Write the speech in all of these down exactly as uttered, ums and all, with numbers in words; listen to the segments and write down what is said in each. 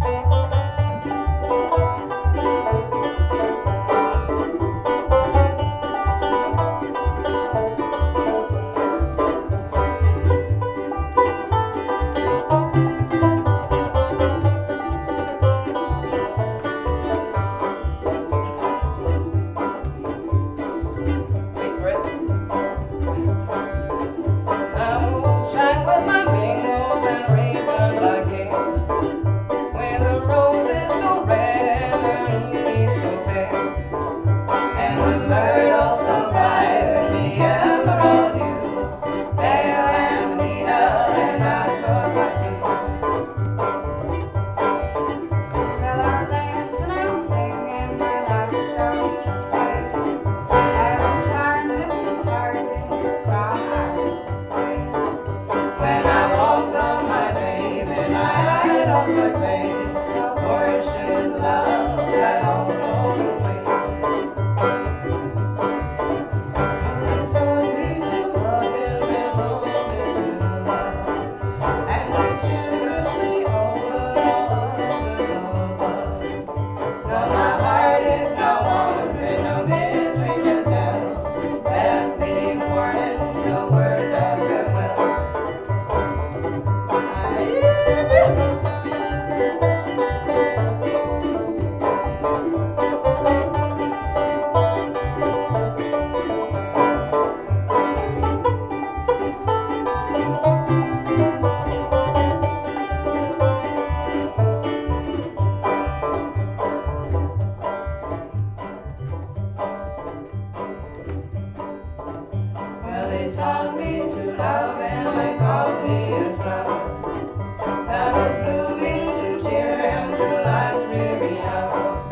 They taught me to love and they called me a flower that was blooming to cheer him through life's dreary hour.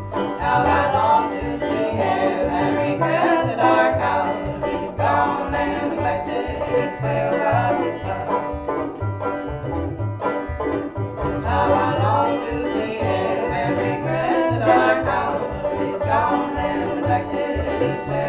How I long to see him and regret the dark hour. He's gone and neglected his pale violet flower. How I long to see him and regret the dark hour. He's gone and neglected his pale